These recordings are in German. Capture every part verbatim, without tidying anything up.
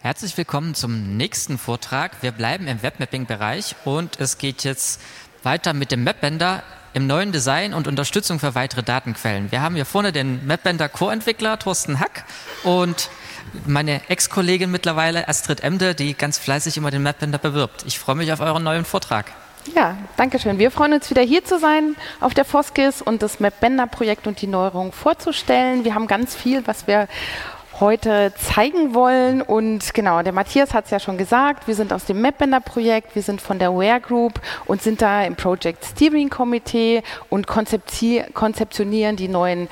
Herzlich willkommen zum nächsten Vortrag. Wir bleiben im Webmapping-Bereich und es geht jetzt weiter mit dem Mapbender im neuen Design und Unterstützung für weitere Datenquellen. Wir haben hier vorne den Mapbender Core-Entwickler Thorsten Hack und meine Ex-Kollegin mittlerweile Astrid Emde, die ganz fleißig immer den Mapbender bewirbt. Ich freue mich auf euren neuen Vortrag. Ja, danke schön. Wir freuen uns wieder hier zu sein auf der Foskis und das Mapbender-Projekt und die Neuerungen vorzustellen. Wir haben ganz viel, was wir heute zeigen wollen und genau, der Matthias hat es ja schon gesagt, wir sind aus dem Mapbender-Projekt, wir sind von der Ware Group und sind da im Project Steering Committee und konzeptionieren die neuen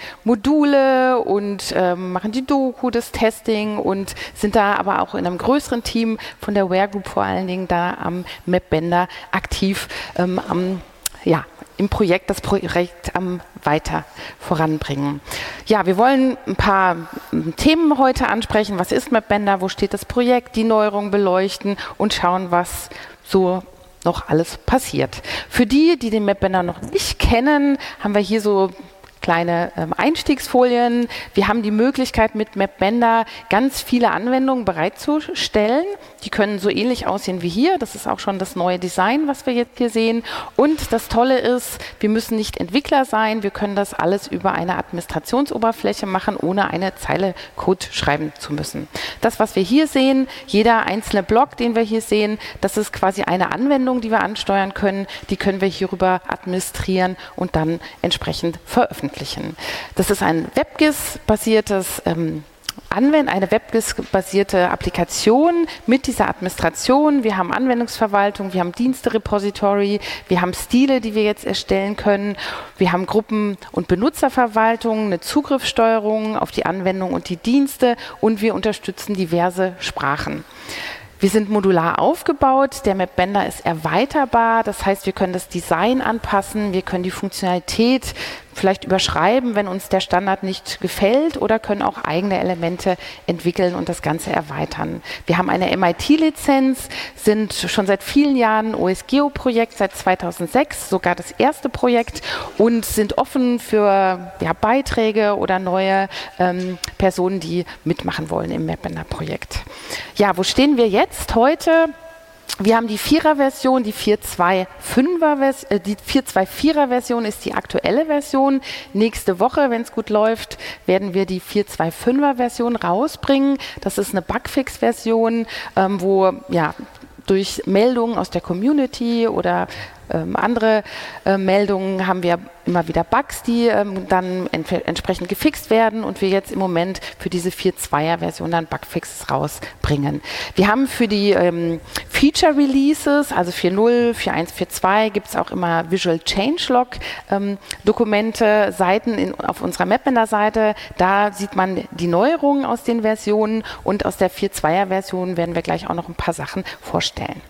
Module und ähm, machen die Doku, das Testing und sind da aber auch in einem größeren Team von der Ware Group vor allen Dingen da am Mapbender aktiv ähm, am ja, im Projekt, das Projekt am weiter voranbringen. Ja, wir wollen ein paar Themen heute ansprechen. Was ist Mapbender? Wo steht das Projekt? Die Neuerungen beleuchten und schauen, was so noch alles passiert. Für die, die den Mapbender noch nicht kennen, haben wir hier so kleine ähm, Einstiegsfolien. Wir haben die Möglichkeit, mit Mapbender ganz viele Anwendungen bereitzustellen. Die können so ähnlich aussehen wie hier. Das ist auch schon das neue Design, was wir jetzt hier sehen. Und das Tolle ist, wir müssen nicht Entwickler sein. Wir können das alles über eine Administrationsoberfläche machen, ohne eine Zeile Code schreiben zu müssen. Das, was wir hier sehen, jeder einzelne Block, den wir hier sehen, das ist quasi eine Anwendung, die wir ansteuern können. Die können wir hierüber administrieren und dann entsprechend veröffentlichen. Das ist ein WebGIS-basiertes ähm, Anwend eine WebGIS-basierte Applikation mit dieser Administration. Wir haben Anwendungsverwaltung, wir haben Dienste-Repository, wir haben Stile, die wir jetzt erstellen können. Wir haben Gruppen- und Benutzerverwaltung, eine Zugriffssteuerung auf die Anwendung und die Dienste und wir unterstützen diverse Sprachen. Wir sind modular aufgebaut, der Mapbender ist erweiterbar, das heißt, wir können das Design anpassen, wir können die Funktionalität vielleicht überschreiben, wenn uns der Standard nicht gefällt oder können auch eigene Elemente entwickeln und das Ganze erweitern. Wir haben eine M I T-Lizenz, sind schon seit vielen Jahren O S Geo-Projekt, seit zweitausendsechs, sogar das erste Projekt und sind offen für ja, Beiträge oder neue ähm, Personen, die mitmachen wollen im Mapbender-Projekt. Ja, wo stehen wir jetzt heute? Wir haben die Vierer-Version, die vier Punkt zwei Fünfer-Version, äh, die vier Punkt zwei Vierer-Version ist die aktuelle Version. Nächste Woche, wenn es gut läuft, werden wir die vier Punkt zwei Fünfer-Version rausbringen. Das ist eine Bugfix-Version, ähm, wo ja durch Meldungen aus der Community oder ähm, andere äh, Meldungen haben wir immer wieder Bugs, die ähm, dann ent- entsprechend gefixt werden und wir jetzt im Moment für diese vier Punkt zweier-Version dann Bugfixes rausbringen. Wir haben für die ähm, Feature Releases, also vier Punkt null, vier Punkt eins, vier Punkt zwei, gibt es auch immer Visual Changelog ähm, Dokumente, Seiten in, auf unserer Mapbender-Seite. Da sieht man die Neuerungen aus den Versionen und aus der vier Punkt zweier-Version werden wir gleich auch noch ein paar Sachen vorstellen.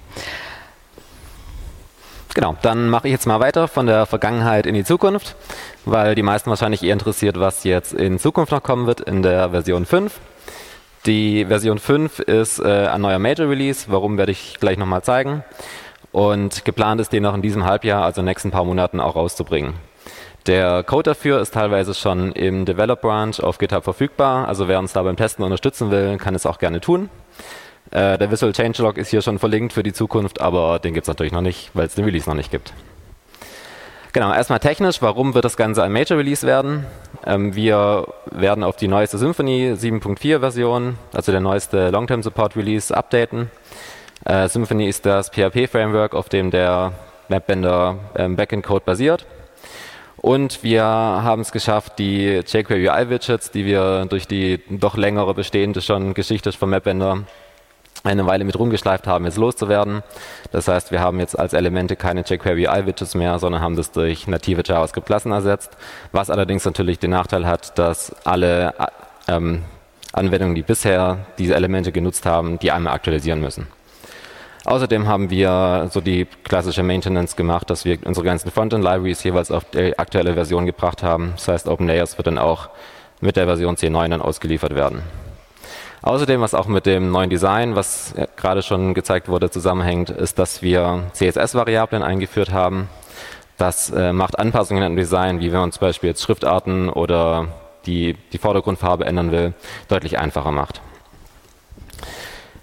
Genau, dann mache ich jetzt mal weiter von der Vergangenheit in die Zukunft, weil die meisten wahrscheinlich eher interessiert, was jetzt in Zukunft noch kommen wird in der Version fünf. Die Version fünf ist äh, ein neuer Major Release, warum werde ich gleich nochmal zeigen. Und geplant ist, den noch in diesem Halbjahr, also in den nächsten paar Monaten, auch rauszubringen. Der Code dafür ist teilweise schon im Develop Branch auf GitHub verfügbar, also wer uns da beim Testen unterstützen will, kann es auch gerne tun. Äh, der Visual Changelog ist hier schon verlinkt für die Zukunft, aber den gibt es natürlich noch nicht, weil es den Release noch nicht gibt. Genau, erstmal technisch, warum wird das Ganze ein Major Release werden? Ähm, wir werden auf die neueste Symfony sieben Punkt vier Version, also der neueste Long-Term Support Release, updaten. Äh, Symfony ist das P H P-Framework, auf dem der Mapbender ähm, Backend-Code basiert. Und wir haben es geschafft, die jQuery U I-Widgets, die wir durch die doch längere bestehende schon Geschichte vom Mapbender eine Weile mit rumgeschleift haben, jetzt loszuwerden. Das heißt, wir haben jetzt als Elemente keine jQuery U I-Widgets mehr, sondern haben das durch native JavaScript-Klassen ersetzt, was allerdings natürlich den Nachteil hat, dass alle ähm, Anwendungen, die bisher diese Elemente genutzt haben, die einmal aktualisieren müssen. Außerdem haben wir so die klassische Maintenance gemacht, dass wir unsere ganzen Frontend-Libraries jeweils auf die aktuelle Version gebracht haben. Das heißt, OpenLayers wird dann auch mit der Version zehn Punkt neun dann ausgeliefert werden. Außerdem, was auch mit dem neuen Design, was gerade schon gezeigt wurde, zusammenhängt, ist, dass wir C S S-Variablen eingeführt haben. Das äh, macht Anpassungen im Design, wie wenn man zum Beispiel jetzt Schriftarten oder die, die Vordergrundfarbe ändern will, deutlich einfacher macht.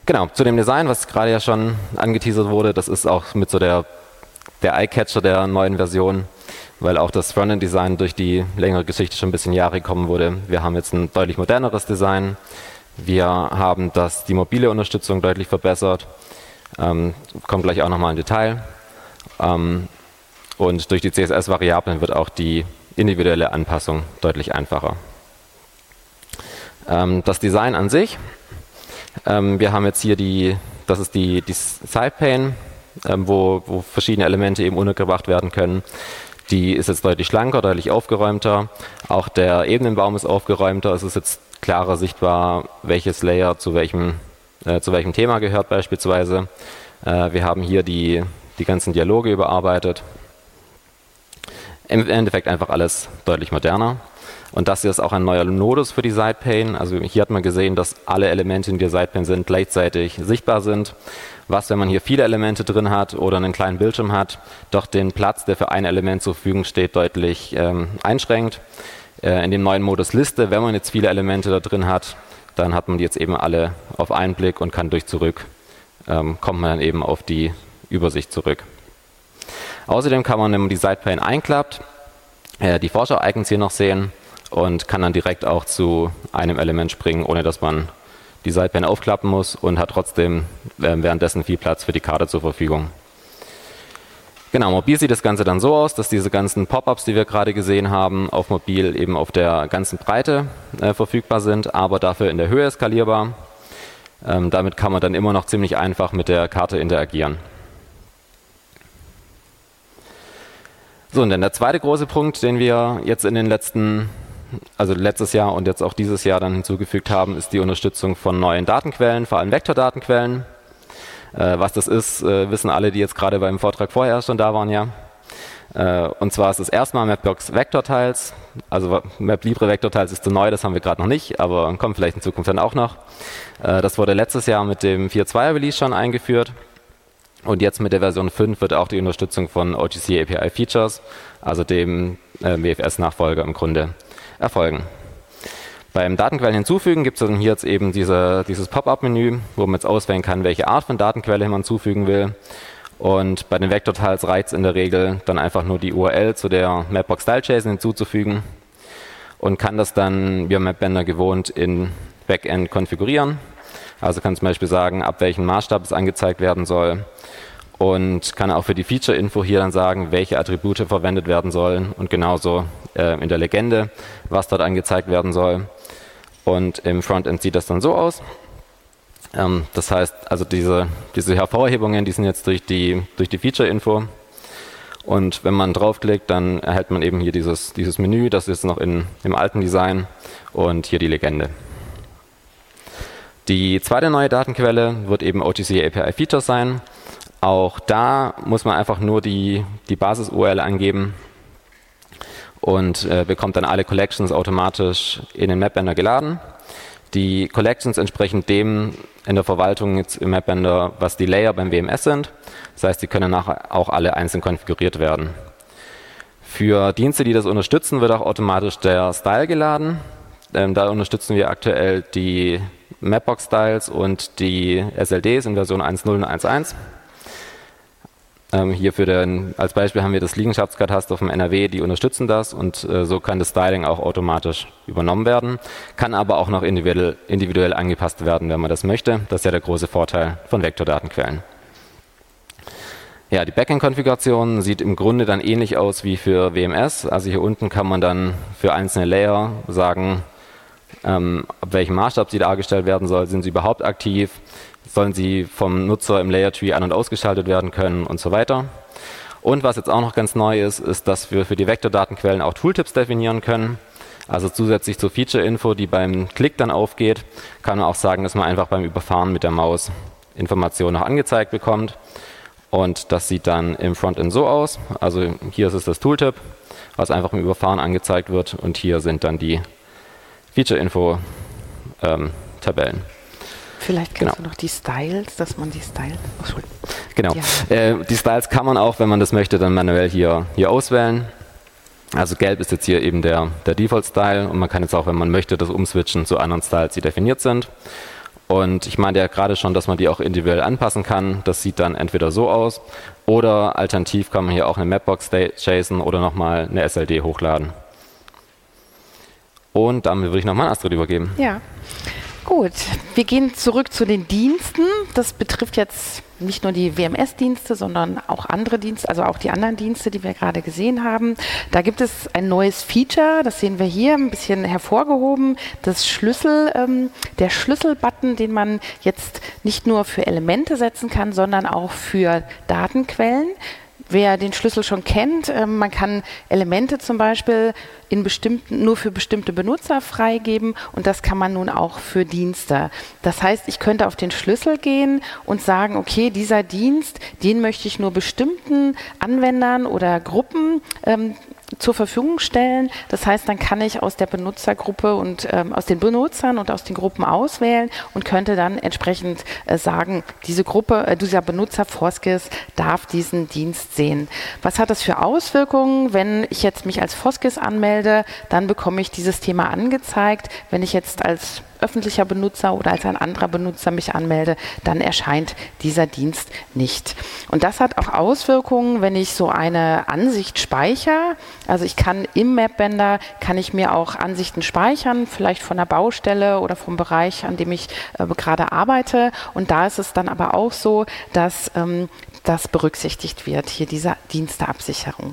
Genau, zu dem Design, was gerade ja schon angeteasert wurde, das ist auch mit so der, der Eye-Catcher der neuen Version, weil auch das Frontend-Design durch die längere Geschichte schon ein bisschen Jahre gekommen wurde. Wir haben jetzt ein deutlich moderneres Design. Wir haben das, die mobile Unterstützung deutlich verbessert. Ähm, kommt gleich auch nochmal in Detail. Ähm, und durch die C S S-Variablen wird auch die individuelle Anpassung deutlich einfacher. Ähm, das Design an sich. Ähm, wir haben jetzt hier die, das ist die, die Sidepane, ähm, wo, wo verschiedene Elemente eben untergebracht werden können. Die ist jetzt deutlich schlanker, deutlich aufgeräumter. Auch der Ebenenbaum ist aufgeräumter. Es ist jetzt klarer sichtbar, welches Layer zu welchem, äh, zu welchem Thema gehört beispielsweise. Äh, wir haben hier die, die ganzen Dialoge überarbeitet. Im Endeffekt einfach alles deutlich moderner. Und das hier ist auch ein neuer Modus für die Sidepane. Also hier hat man gesehen, dass alle Elemente, die in der Sidepane sind, gleichzeitig sichtbar sind. Was, wenn man hier viele Elemente drin hat oder einen kleinen Bildschirm hat, doch den Platz, der für ein Element zur Verfügung steht, deutlich ähm, einschränkt. Äh, in dem neuen Modus Liste, wenn man jetzt viele Elemente da drin hat, dann hat man die jetzt eben alle auf einen Blick und kann durch zurück, ähm, kommt man dann eben auf die Übersicht zurück. Außerdem kann man, wenn man die Sidepane einklappt, äh, die Vorschau-Icons hier noch sehen und kann dann direkt auch zu einem Element springen, ohne dass man die Sidepane aufklappen muss und hat trotzdem äh, währenddessen viel Platz für die Karte zur Verfügung. Genau, mobil sieht das Ganze dann so aus, dass diese ganzen Pop-ups, die wir gerade gesehen haben, auf mobil eben auf der ganzen Breite äh, verfügbar sind, aber dafür in der Höhe skalierbar. Ähm, damit kann man dann immer noch ziemlich einfach mit der Karte interagieren. So, und dann der zweite große Punkt, den wir jetzt in den letzten also letztes Jahr und jetzt auch dieses Jahr dann hinzugefügt haben, ist die Unterstützung von neuen Datenquellen, vor allem Vektordatenquellen. Äh, was das ist, äh, wissen alle, die jetzt gerade beim Vortrag vorher schon da waren, ja. Äh, und zwar ist es erstmal Mapbox Vector Tiles, also MapLibre Vector Tiles ist zu neu, das haben wir gerade noch nicht, aber kommt vielleicht in Zukunft dann auch noch. Äh, das wurde letztes Jahr mit dem vier Punkt zwei Release schon eingeführt. Und jetzt mit der Version fünf wird auch die Unterstützung von O G C A P I Features, also dem äh, W F S-Nachfolger im Grunde, erfolgen. Beim Datenquellen hinzufügen gibt es dann hier jetzt eben diese, dieses Pop-up-Menü, wo man jetzt auswählen kann, welche Art von Datenquelle man hinzufügen will. Und bei den Vektor-Tiles reicht es in der Regel dann einfach nur die U R L zu der Mapbox-Style-JSON hinzuzufügen und kann das dann, wie Mapbender gewohnt, in Backend konfigurieren. Also kann zum Beispiel sagen, ab welchem Maßstab es angezeigt werden soll. Und kann auch für die Feature-Info hier dann sagen, welche Attribute verwendet werden sollen und genauso äh, in der Legende, was dort angezeigt werden soll. Und im Frontend sieht das dann so aus. Ähm, das heißt, also diese, diese Hervorhebungen, die sind jetzt durch die, durch die Feature-Info. Und wenn man draufklickt, dann erhält man eben hier dieses, dieses Menü, das ist noch in, im alten Design und hier die Legende. Die zweite neue Datenquelle wird eben O G C A P I Features sein. Auch da muss man einfach nur die, die Basis-U R L angeben und äh, bekommt dann alle Collections automatisch in den Mapbender geladen. Die Collections entsprechen dem in der Verwaltung jetzt im Mapbender, was die Layer beim W M S sind. Das heißt, die können nachher auch alle einzeln konfiguriert werden. Für Dienste, die das unterstützen, wird auch automatisch der Style geladen. Ähm, da unterstützen wir aktuell die Mapbox-Styles und die S L Ds in Version eins Punkt null und eins Punkt eins. Ähm, hier für den, als Beispiel haben wir das Liegenschaftskataster vom N R W, die unterstützen das und äh, so kann das Styling auch automatisch übernommen werden, kann aber auch noch individuell, individuell angepasst werden, wenn man das möchte. Das ist ja der große Vorteil von Vektordatenquellen. Ja, die Backend-Konfiguration sieht im Grunde dann ähnlich aus wie für W M S. Also hier unten kann man dann für einzelne Layer sagen, ähm, ab welchem Maßstab sie dargestellt werden soll, sind sie überhaupt aktiv, sollen sie vom Nutzer im Layer Tree an- und ausgeschaltet werden können und so weiter. Und was jetzt auch noch ganz neu ist, ist, dass wir für die Vektordatenquellen auch Tooltips definieren können. Also zusätzlich zur Feature-Info, die beim Klick dann aufgeht, kann man auch sagen, dass man einfach beim Überfahren mit der Maus Informationen noch angezeigt bekommt. Und das sieht dann im Frontend so aus. Also hier ist es das Tooltip, was einfach im Überfahren angezeigt wird. Und hier sind dann die Feature-Info-Tabellen. Ähm, Vielleicht kennst genau. du noch die Styles, dass man die Styles... Oh, genau. Ja. Äh, die Styles kann man auch, wenn man das möchte, dann manuell hier, hier auswählen. Also gelb ist jetzt hier eben der, der Default-Style und man kann jetzt auch, wenn man möchte, das umswitchen zu anderen Styles, die definiert sind. Und ich meinte ja gerade schon, dass man die auch individuell anpassen kann. Das sieht dann entweder so aus oder alternativ kann man hier auch eine Mapbox-JSON oder nochmal eine S L D hochladen. Und damit würde ich nochmal an Astrid übergeben. Ja, gut. Wir gehen zurück zu den Diensten. Das betrifft jetzt nicht nur die W M S-Dienste, sondern auch andere Dienste, also auch die anderen Dienste, die wir gerade gesehen haben. Da gibt es ein neues Feature, das sehen wir hier ein bisschen hervorgehoben, das Schlüssel, ähm, der Schlüssel-Button, den man jetzt nicht nur für Elemente setzen kann, sondern auch für Datenquellen. Wer den Schlüssel schon kennt, äh, man kann Elemente zum Beispiel in bestimmten, nur für bestimmte Benutzer freigeben und das kann man nun auch für Dienste. Das heißt, ich könnte auf den Schlüssel gehen und sagen, okay, dieser Dienst, den möchte ich nur bestimmten Anwendern oder Gruppen ähm, zur Verfügung stellen. Das heißt, dann kann ich aus der Benutzergruppe und ähm, aus den Benutzern und aus den Gruppen auswählen und könnte dann entsprechend äh, sagen, diese Gruppe, äh, dieser Benutzer Foskis darf diesen Dienst sehen. Was hat das für Auswirkungen, wenn ich jetzt mich als Foskis anmelde? Dann bekomme ich dieses Thema angezeigt. Wenn ich jetzt als öffentlicher Benutzer oder als ein anderer Benutzer mich anmelde, dann erscheint dieser Dienst nicht. Und das hat auch Auswirkungen, wenn ich so eine Ansicht speichere. Also ich kann im Mapbender, kann ich mir auch Ansichten speichern, vielleicht von der Baustelle oder vom Bereich, an dem ich äh, gerade arbeite. Und da ist es dann aber auch so, dass ähm, das berücksichtigt wird, hier diese Diensteabsicherung.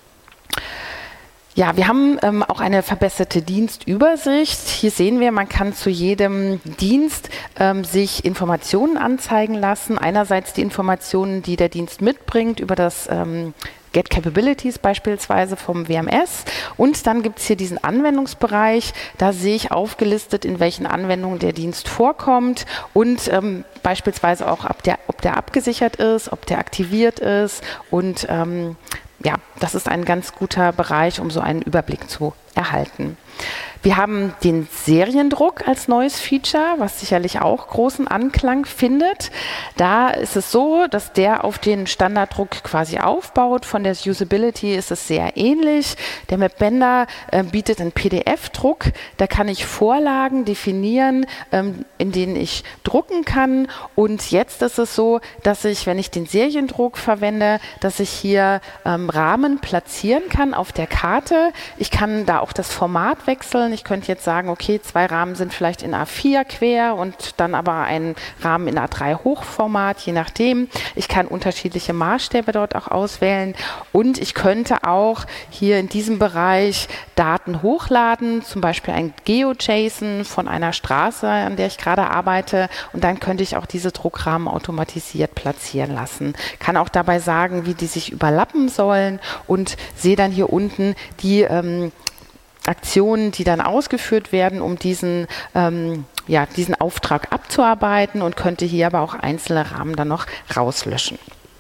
Ja, wir haben ähm, auch eine verbesserte Dienstübersicht. Hier sehen wir, man kann zu jedem Dienst ähm, sich Informationen anzeigen lassen. Einerseits die Informationen, die der Dienst mitbringt über das ähm, Get Capabilities beispielsweise vom W M S. Und dann gibt es hier diesen Anwendungsbereich. Da sehe ich aufgelistet, in welchen Anwendungen der Dienst vorkommt und ähm, beispielsweise auch, ob der, ob der abgesichert ist, ob der aktiviert ist und ähm, ja, das ist ein ganz guter Bereich, um so einen Überblick zu erhalten. Wir haben den Seriendruck als neues Feature, was sicherlich auch großen Anklang findet. Da ist es so, dass der auf den Standarddruck quasi aufbaut. Von der Usability ist es sehr ähnlich. Der Mapbender äh, bietet einen P D F-Druck. Da kann ich Vorlagen definieren, ähm, in denen ich drucken kann. Und jetzt ist es so, dass ich, wenn ich den Seriendruck verwende, dass ich hier ähm, Rahmen platzieren kann auf der Karte. Ich kann da auch das Format wechseln. Ich könnte jetzt sagen, okay, zwei Rahmen sind vielleicht in A vier quer und dann aber ein Rahmen in A drei Hochformat, je nachdem. Ich kann unterschiedliche Maßstäbe dort auch auswählen und ich könnte auch hier in diesem Bereich Daten hochladen, zum Beispiel ein GeoJSON von einer Straße, an der ich gerade arbeite und dann könnte ich auch diese Druckrahmen automatisiert platzieren lassen. Kann auch dabei sagen, wie die sich überlappen sollen und sehe dann hier unten die ähm, Aktionen, die dann ausgeführt werden, um diesen, ähm, ja, diesen Auftrag abzuarbeiten und könnte hier aber auch einzelne Rahmen dann noch rauslöschen.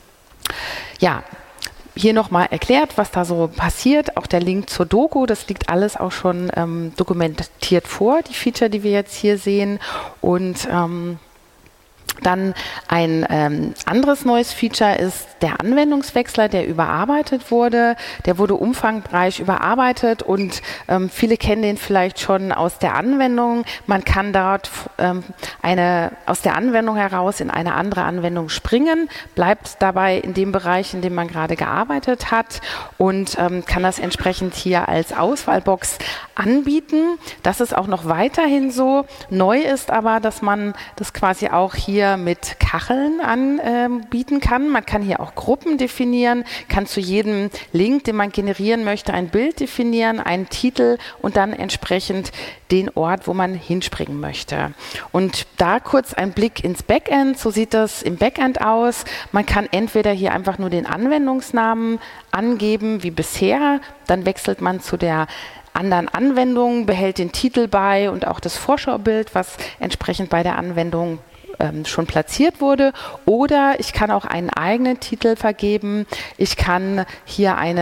Ja, hier nochmal erklärt, was da so passiert. Auch der Link zur Doku, das liegt alles auch schon ähm, dokumentiert vor, die Feature, die wir jetzt hier sehen. Und ähm, Dann ein ähm, anderes neues Feature ist der Anwendungswechsler, der überarbeitet wurde. Der wurde umfangreich überarbeitet und ähm, viele kennen den vielleicht schon aus der Anwendung. Man kann dort ähm, eine, aus der Anwendung heraus in eine andere Anwendung springen, bleibt dabei in dem Bereich, in dem man gerade gearbeitet hat und ähm, kann das entsprechend hier als Auswahlbox anbieten. Das ist auch noch weiterhin so. Neu ist aber, dass man das quasi auch hier mit Kacheln anbieten äh, kann. Man kann hier auch Gruppen definieren, kann zu jedem Link, den man generieren möchte, ein Bild definieren, einen Titel und dann entsprechend den Ort, wo man hinspringen möchte. Und da kurz ein Blick ins Backend. So sieht das im Backend aus. Man kann entweder hier einfach nur den Anwendungsnamen angeben, wie bisher. Dann wechselt man zu der anderen Anwendung, behält den Titel bei und auch das Vorschaubild, was entsprechend bei der Anwendung ähm, schon platziert wurde. Oder ich kann auch einen eigenen Titel vergeben. Ich kann hier eine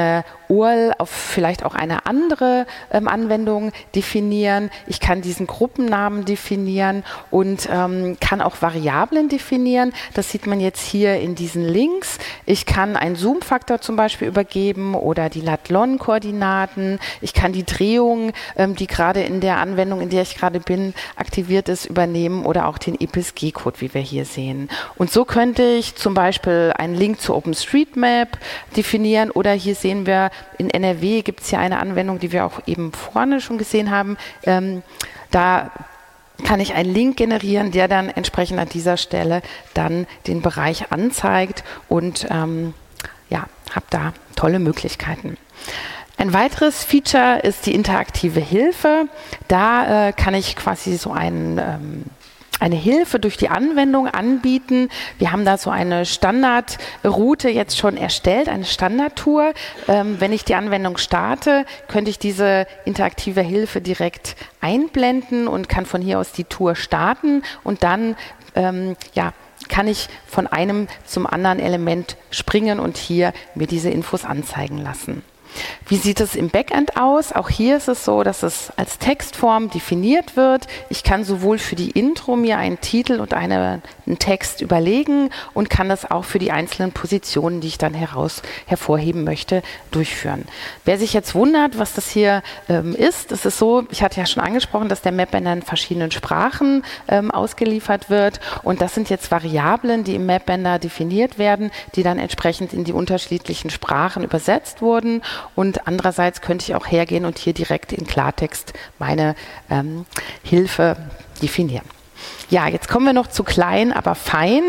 U R L auf vielleicht auch eine andere ähm, Anwendung definieren. Ich kann diesen Gruppennamen definieren und ähm, kann auch Variablen definieren. Das sieht man jetzt hier in diesen Links. Ich kann einen Zoom-Faktor zum Beispiel übergeben oder die Lat-Lon-Koordinaten. Ich kann die Drehung, ähm, die gerade in der Anwendung, in der ich gerade bin, aktiviert ist, übernehmen oder auch den E P S G-Code, wie wir hier sehen. Und so könnte ich zum Beispiel einen Link zu OpenStreetMap definieren oder hier sehen wir, in N R W gibt es hier eine Anwendung, die wir auch eben vorne schon gesehen haben. Ähm, da kann ich einen Link generieren, der dann entsprechend an dieser Stelle dann den Bereich anzeigt und ähm, ja, habe da tolle Möglichkeiten. Ein weiteres Feature ist die interaktive Hilfe. Da äh, kann ich quasi so einen ähm, eine Hilfe durch die Anwendung anbieten. Wir haben da so eine Standardroute jetzt schon erstellt, eine Standardtour. Ähm, wenn ich die Anwendung starte, könnte ich diese interaktive Hilfe direkt einblenden und kann von hier aus die Tour starten und dann ähm, ja, kann ich von einem zum anderen Element springen und hier mir diese Infos anzeigen lassen. Wie sieht es im Backend aus? Auch hier ist es so, dass es als Textform definiert wird. Ich kann sowohl für die Intro mir einen Titel und eine, einen Text überlegen und kann das auch für die einzelnen Positionen, die ich dann heraus hervorheben möchte, durchführen. Wer sich jetzt wundert, was das hier ähm, ist, es ist so, ich hatte ja schon angesprochen, dass der Mapbender in verschiedenen Sprachen ähm, ausgeliefert wird und das sind jetzt Variablen, die im Mapbender definiert werden, die dann entsprechend in die unterschiedlichen Sprachen übersetzt wurden. Und andererseits könnte ich auch hergehen und hier direkt in Klartext meine ähm, Hilfe definieren. Ja, jetzt kommen wir noch zu klein, aber fein.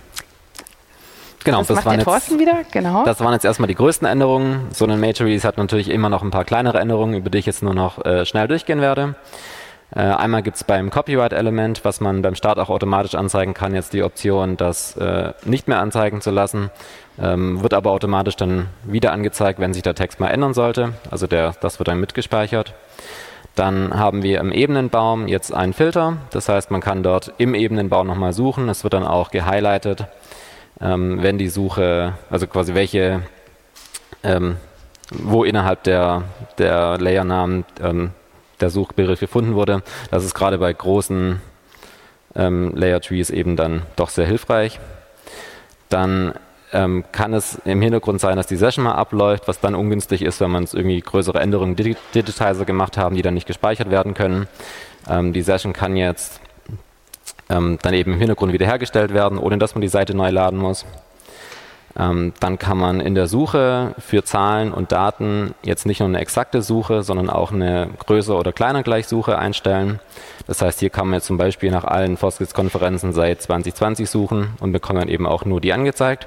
Genau, das, das macht waren der Thorsten jetzt, wieder. Genau. Das waren jetzt erstmal die größten Änderungen. So ein Major Release hat natürlich immer noch ein paar kleinere Änderungen, über die ich jetzt nur noch äh, schnell durchgehen werde. Äh, einmal gibt es beim Copyright-Element, was man beim Start auch automatisch anzeigen kann, jetzt die Option, das äh, nicht mehr anzeigen zu lassen. Ähm, wird aber automatisch dann wieder angezeigt, wenn sich der Text mal ändern sollte. Also der, das wird dann mitgespeichert. Dann haben wir im Ebenenbaum jetzt einen Filter. Das heißt, man kann dort im Ebenenbaum nochmal suchen. Es wird dann auch gehighlightet, ähm, wenn die Suche, also quasi welche, ähm, wo innerhalb der, der Layernamen ähm, der Suchbegriff gefunden wurde. Das ist gerade bei großen ähm, Layer Trees eben dann doch sehr hilfreich. Dann ähm, kann es im Hintergrund sein, dass die Session mal abläuft, was dann ungünstig ist, wenn man es irgendwie größere Änderungen im Digitizer gemacht haben, die dann nicht gespeichert werden können. Ähm, die Session kann jetzt ähm, dann eben im Hintergrund wiederhergestellt werden, ohne dass man die Seite neu laden muss. Ähm, dann kann man in der Suche für Zahlen und Daten jetzt nicht nur eine exakte Suche, sondern auch eine größer oder kleiner Gleichsuche einstellen. Das heißt, hier kann man jetzt zum Beispiel nach allen FOSGIS-Konferenzen seit zwanzig zwanzig suchen und bekommt dann eben auch nur die angezeigt.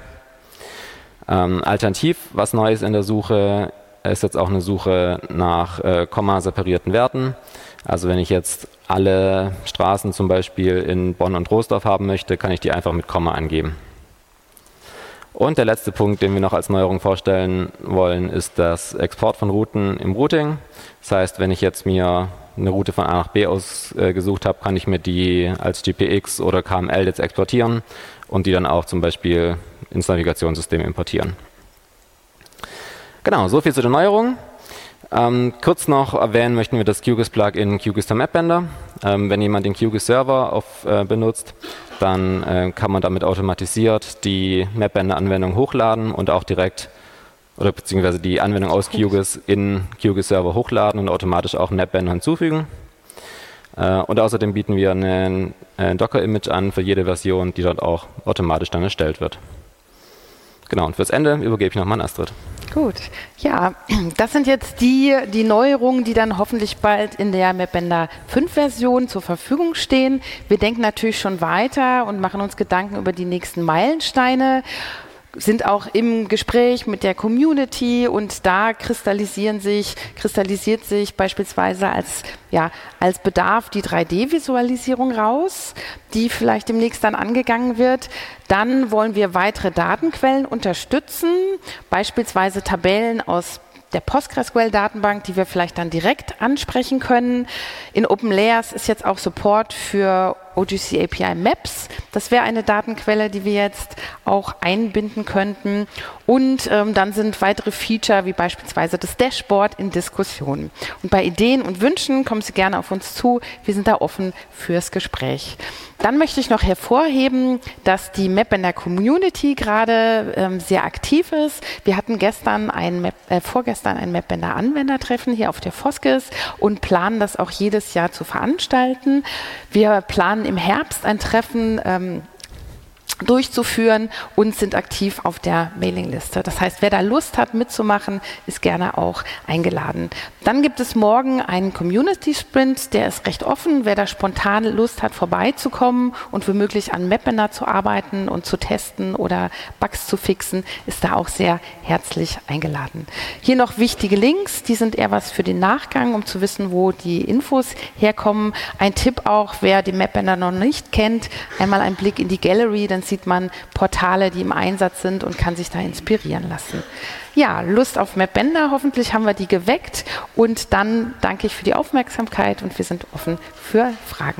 Ähm, alternativ, was Neues in der Suche, ist jetzt auch eine Suche nach äh, Komma-separierten Werten. Also wenn ich jetzt alle Straßen zum Beispiel in Bonn und Troisdorf haben möchte, kann ich die einfach mit Komma angeben. Und der letzte Punkt, den wir noch als Neuerung vorstellen wollen, ist das Export von Routen im Routing. Das heißt, wenn ich jetzt mir eine Route von A nach B ausgesucht äh, habe, kann ich mir die als G P X oder K M L jetzt exportieren und die dann auch zum Beispiel ins Navigationssystem importieren. Genau, so viel zu den Neuerungen. Ähm, kurz noch erwähnen möchten wir das Q GIS-Plugin Q GIS Mapbender. Ähm, wenn jemand den Q GIS-Server auf, äh, benutzt, dann äh, kann man damit automatisiert die Mapbender-Anwendung hochladen und auch direkt, oder beziehungsweise die Anwendung aus Q GIS in Q GIS-Server hochladen und automatisch auch Mapbender hinzufügen. Äh, und außerdem bieten wir ein äh, Docker-Image an für jede Version, die dort auch automatisch dann erstellt wird. Genau, und fürs Ende übergebe ich nochmal an Astrid. Gut, ja, das sind jetzt die, die Neuerungen, die dann hoffentlich bald in der Mapbender fünf Version zur Verfügung stehen. Wir denken natürlich schon weiter und machen uns Gedanken über die nächsten Meilensteine, sind auch im Gespräch mit der Community und da kristallisieren sich, kristallisiert sich beispielsweise als, ja, als Bedarf die drei D Visualisierung raus, die vielleicht demnächst dann angegangen wird. Dann wollen wir weitere Datenquellen unterstützen, beispielsweise Tabellen aus der PostgreSQL-Datenbank, die wir vielleicht dann direkt ansprechen können. In OpenLayers ist jetzt auch Support für O G C A P I Maps. Das wäre eine Datenquelle, die wir jetzt auch einbinden könnten. Und ähm, dann sind weitere Feature, wie beispielsweise das Dashboard, in Diskussion. Und bei Ideen und Wünschen kommen Sie gerne auf uns zu. Wir sind da offen fürs Gespräch. Dann möchte ich noch hervorheben, dass die Mapbender Community gerade ähm, sehr aktiv ist. Wir hatten gestern ein Map, äh, vorgestern ein Mapbender Anwendertreffen hier auf der Foskis und planen das auch jedes Jahr zu veranstalten. Wir planen im Herbst ein Treffen ähm, durchzuführen und sind aktiv auf der Mailingliste. Das heißt, wer da Lust hat mitzumachen, ist gerne auch eingeladen. Dann gibt es morgen einen Community Sprint, der ist recht offen. Wer da spontan Lust hat, vorbeizukommen und womöglich an Mapbender zu arbeiten und zu testen oder Bugs zu fixen, ist da auch sehr herzlich eingeladen. Hier noch wichtige Links, die sind eher was für den Nachgang, um zu wissen, wo die Infos herkommen. Ein Tipp auch, wer die Mapbender noch nicht kennt, einmal ein Blick in die Gallery, dann sieht man Portale, die im Einsatz sind und kann sich da inspirieren lassen. Ja, Lust auf Mapbender, hoffentlich haben wir die geweckt und dann danke ich für die Aufmerksamkeit und wir sind offen für Fragen.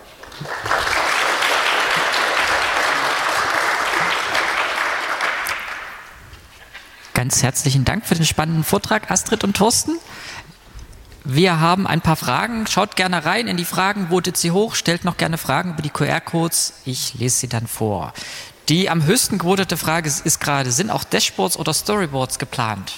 Ganz herzlichen Dank für den spannenden Vortrag, Astrid und Thorsten. Wir haben ein paar Fragen. Schaut gerne rein in die Fragen, votet sie hoch, stellt noch gerne Fragen über die Q R-Codes. Ich lese sie dann vor. Die am höchsten quotete Frage ist gerade, sind auch Dashboards oder Storyboards geplant?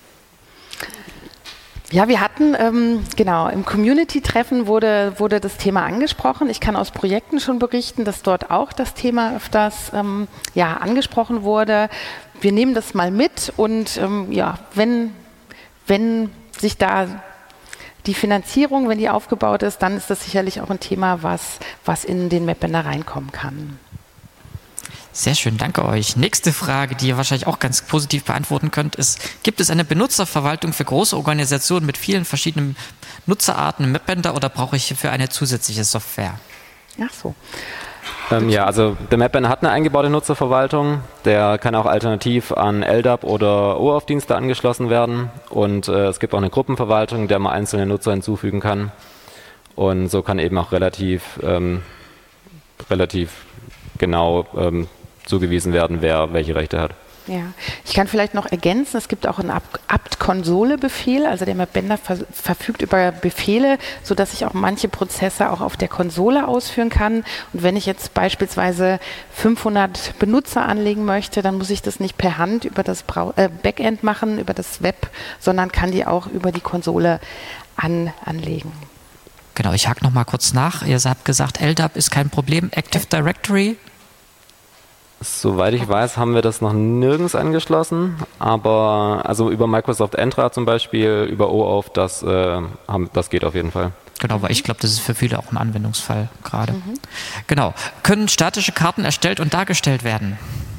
Ja, wir hatten, ähm, genau, im Community-Treffen wurde, wurde das Thema angesprochen. Ich kann aus Projekten schon berichten, dass dort auch das Thema öfters ähm, ja, angesprochen wurde. Wir nehmen das mal mit und ähm, ja, wenn, wenn sich da die Finanzierung, wenn die aufgebaut ist, dann ist das sicherlich auch ein Thema, was, was in den Mapbender reinkommen kann. Sehr schön, danke euch. Nächste Frage, die ihr wahrscheinlich auch ganz positiv beantworten könnt, ist, gibt es eine Benutzerverwaltung für große Organisationen mit vielen verschiedenen Nutzerarten im Mapbender oder brauche ich hierfür eine zusätzliche Software? Ach so. Ähm, ja, also der Mapbender hat eine eingebaute Nutzerverwaltung. Der kann auch alternativ an L D A P oder O Auth-Dienste angeschlossen werden. Und äh, es gibt auch eine Gruppenverwaltung, der man einzelne Nutzer hinzufügen kann. Und so kann eben auch relativ, ähm, relativ genau ähm, zugewiesen werden, wer welche Rechte hat. Ja, ich kann vielleicht noch ergänzen, es gibt auch einen apt-Konsole-Befehl, also der Mapbender ver verfügt über Befehle, sodass ich auch manche Prozesse auch auf der Konsole ausführen kann. Und wenn ich jetzt beispielsweise fünfhundert Benutzer anlegen möchte, dann muss ich das nicht per Hand über das Brau äh, Backend machen, über das Web, sondern kann die auch über die Konsole an anlegen. Genau, ich hake noch mal kurz nach. Ihr habt gesagt, L D A P ist kein Problem. Active Directory? Soweit ich weiß, haben wir das noch nirgends angeschlossen, aber also über Microsoft Entra zum Beispiel, über O Auth, das, äh, haben, das geht auf jeden Fall. Genau, weil ich glaube, das ist für viele auch ein Anwendungsfall gerade. Mhm. Genau. Können statische Karten erstellt und dargestellt werden?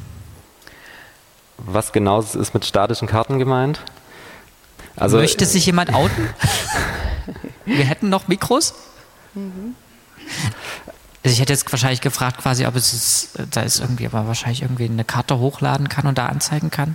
Was genau ist mit statischen Karten gemeint? Also, möchte sich jemand outen? Wir hätten noch Mikros. Mhm. Also ich hätte jetzt wahrscheinlich gefragt, quasi, ob es ist, da ist irgendwie, aber wahrscheinlich irgendwie eine Karte hochladen kann und da anzeigen kann.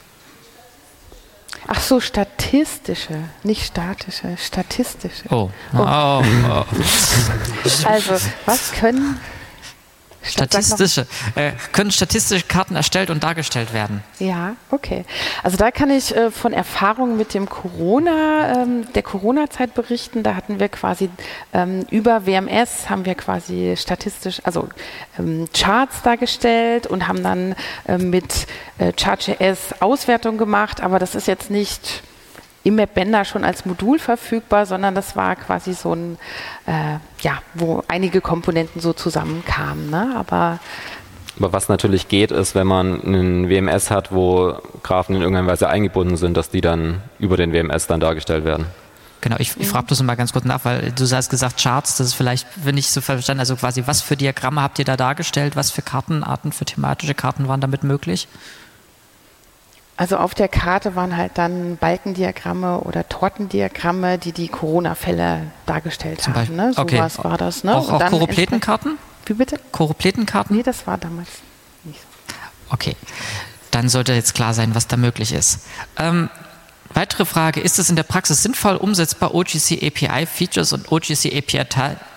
Ach so, statistische, nicht statische, statistische. Oh. Oh. Oh. Oh. Also, was können Statistische, äh, können statistische Karten erstellt und dargestellt werden? Ja, okay. Also da kann ich äh, von Erfahrungen mit dem Corona, ähm, der Corona-Zeit berichten. Da hatten wir quasi ähm, über W M S haben wir quasi statistisch, also ähm, Charts dargestellt und haben dann äh, mit äh, Chart.js Auswertung gemacht. Aber das ist jetzt nicht im Mapbender schon als Modul verfügbar, sondern das war quasi so ein, äh, ja, wo einige Komponenten so zusammenkamen. Ne? Aber, Aber was natürlich geht, ist, wenn man einen W M S hat, wo Graphen in irgendeiner Weise eingebunden sind, dass die dann über den W M S dann dargestellt werden. Genau, ich, ich frage bloß mal ganz kurz nach, weil du hast gesagt Charts, das ist vielleicht, wenn ich so verstanden, also quasi, was für Diagramme habt ihr da dargestellt, was für Kartenarten, für thematische Karten waren damit möglich? Also auf der Karte waren halt dann Balkendiagramme oder Tortendiagramme, die die Corona-Fälle dargestellt Zum haben. Ne? So okay. was war das. Ne? Auch, auch Choropletenkarten? Wie bitte? Choropletenkarten? Nee, das war damals nicht so. Okay, dann sollte jetzt klar sein, was da möglich ist. Ähm, weitere Frage, ist es in der Praxis sinnvoll umsetzbar, O G C A P I-Features und O G C A P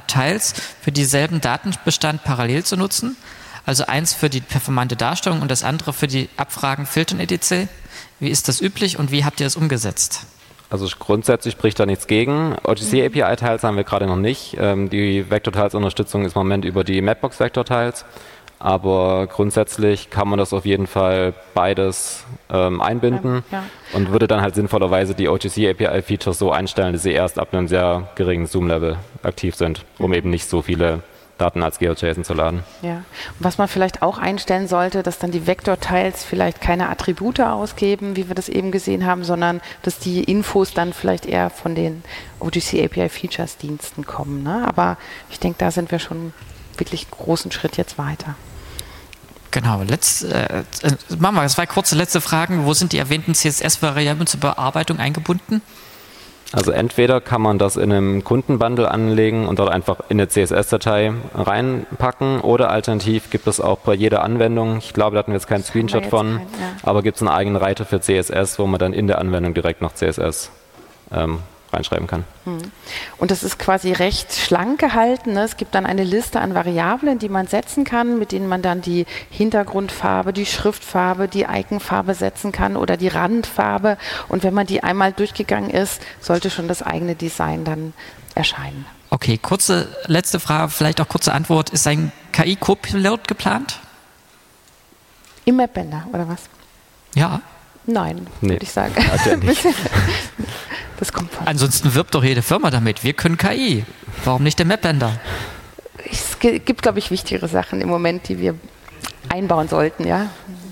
Teils für dieselben Datenbestand parallel zu nutzen? Also eins für die performante Darstellung und das andere für die Abfragen, Filtern et cetera. Wie ist das üblich und wie habt ihr es umgesetzt? Also grundsätzlich spricht da nichts gegen. O G C A P I-Teils haben wir gerade noch nicht. Ähm, die Vektor-Tiles-Unterstützung ist im Moment über die Mapbox-Vektor-Tiles. Aber grundsätzlich kann man das auf jeden Fall beides ähm, einbinden Ja. und würde dann halt sinnvollerweise die O G C A P I-Features so einstellen, dass sie erst ab einem sehr geringen Zoom-Level aktiv sind, um eben nicht so viele Daten als GeoJSON zu laden. Ja. Und was man vielleicht auch einstellen sollte, dass dann die Vektor-Tiles vielleicht keine Attribute ausgeben, wie wir das eben gesehen haben, sondern dass die Infos dann vielleicht eher von den O G C A P I-Features-Diensten kommen. Ne? Aber ich denke, da sind wir schon wirklich einen großen Schritt jetzt weiter. Genau, letzt, äh, machen wir zwei kurze letzte Fragen. Wo sind die erwähnten C S S-Variablen zur Bearbeitung eingebunden? Also entweder kann man das in einem Kundenbundle anlegen und dort einfach in eine C S S-Datei reinpacken oder alternativ gibt es auch bei jeder Anwendung, ich glaube, da hatten wir jetzt keinen Das haben wir Screenshot jetzt von, keinen, ja. aber gibt es eine eigene Reiter für C S S, wo man dann in der Anwendung direkt noch C S S ähm, reinschreiben kann. Und das ist quasi recht schlank gehalten. Ne? Es gibt dann eine Liste an Variablen, die man setzen kann, mit denen man dann die Hintergrundfarbe, die Schriftfarbe, die Iconfarbe setzen kann oder die Randfarbe. Und wenn man die einmal durchgegangen ist, sollte schon das eigene Design dann erscheinen. Okay, kurze letzte Frage, vielleicht auch kurze Antwort. Ist ein K I-Copilot geplant? Im Mapbender, oder was? Ja. Nein, Nee, würde ich sagen. hat er nicht. Das kommt von. Ansonsten wirbt doch jede Firma damit. Wir können K I. Warum nicht der Mapbender? Es gi- gibt, glaube ich, wichtigere Sachen im Moment, die wir einbauen sollten, ja.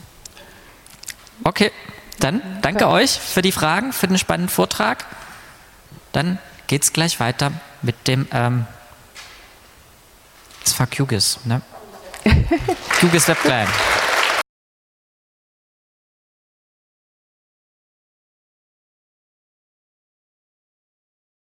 Okay, dann danke euch für die Fragen, für den spannenden Vortrag. Dann geht's gleich weiter mit dem ähm, das war QGIS, ne? QGIS Web Client.